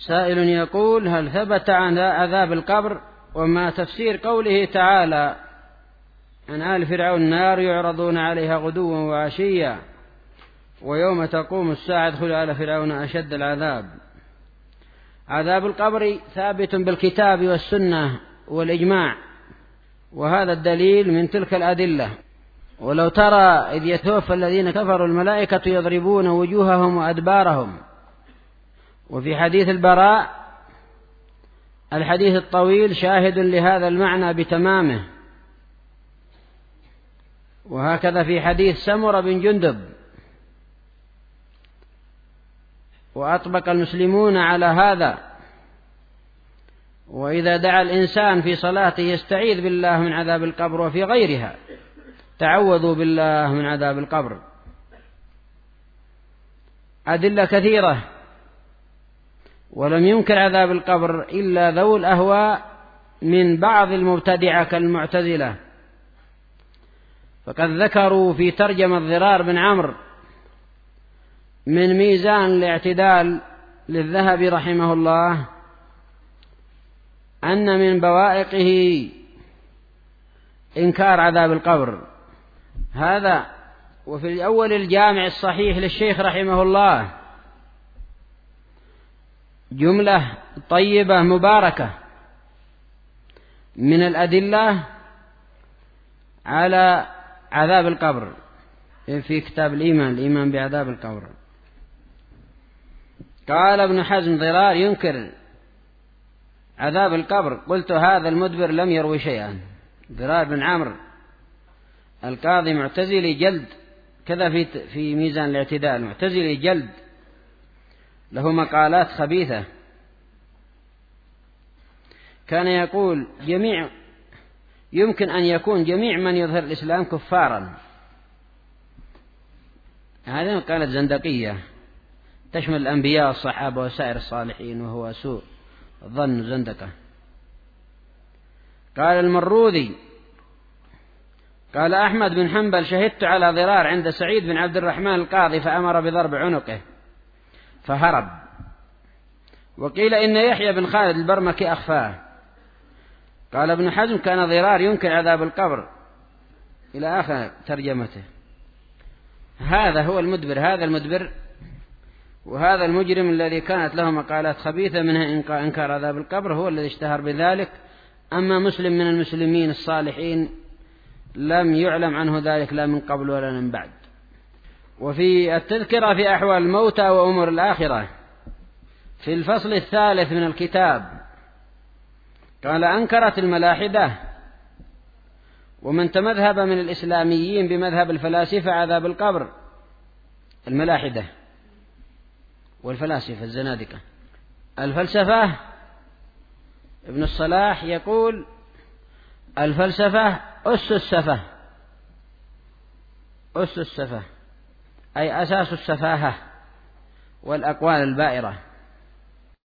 سائل يقول: هل ثبت عن عذاب القبر؟ وما تفسير قوله تعالى عن آل فرعون: النار يعرضون عليها غدوا وعشيا ويوم تقوم الساعة ادخلوا آل فرعون أشد العذاب. عذاب القبر ثابت بالكتاب والسنة والإجماع، وهذا الدليل من تلك الأدلة. ولو ترى إذ يتوفى الذين كفروا الملائكة يضربون وجوههم وأدبارهم. وفي حديث البراء الحديث الطويل شاهد لهذا المعنى بتمامه. وهكذا في حديث سمرة بن جندب. وأطبق المسلمون على هذا. وإذا دعا الإنسان في صلاته يستعيذ بالله من عذاب القبر، وفي غيرها تعوذوا بالله من عذاب القبر. أدلة كثيرة. ولم ينكر عذاب القبر إلا ذو الأهواء من بعض المبتدعة كالمعتزلة، فقد ذكروا في ترجمة ضرار بن عمرو من ميزان الاعتدال للذهبي رحمه الله أن من بوائقه إنكار عذاب القبر هذا. وفي الأول الجامع الصحيح للشيخ رحمه الله جملة طيبة مباركة من الأدلة على عذاب القبر في كتاب الإيمان بعذاب القبر. قال ابن حزم: ضرار ينكر عذاب القبر. قلت: هذا المدبر لم يروي شيئا. ضرار بن عمرو القاضي معتزلي جلد، كذا في ميزان الاعتدال معتزلي جلد، له مقالات خبيثة. كان يقول: يمكن أن يكون جميع من يظهر الإسلام كفارا. هذه مقالة زندقية تشمل الأنبياء والصحابة وسائر الصالحين، وهو سوء ظن زندقة. قال المروذي: قال أحمد بن حنبل: شهدت على ضرار عند سعيد بن عبد الرحمن القاضي فأمر بضرب عنقه فهرب. وقيل إن يحيى بن خالد البرمكي أخفاه. قال ابن حزم: كان ضرار ينكر عذاب القبر، إلى آخر ترجمته. هذا هو المدبر، هذا المدبر وهذا المجرم الذي كانت له مقالات خبيثة منها إنكار عذاب القبر هو الذي اشتهر بذلك. أما مسلم من المسلمين الصالحين لم يعلم عنه ذلك لا من قبل ولا من بعد. وفي التذكرة في أحوال الموتى وأمور الآخرة في الفصل الثالث من الكتاب قال: أنكرت الملاحدة ومن تمذهب من الإسلاميين بمذهب الفلاسفة عذاب القبر. الملاحدة والفلاسفة الزنادقة. الفلسفة ابن الصلاح يقول: الفلسفة أس السفة، أس السفة أي أساس السفاهة والأقوال البائرة.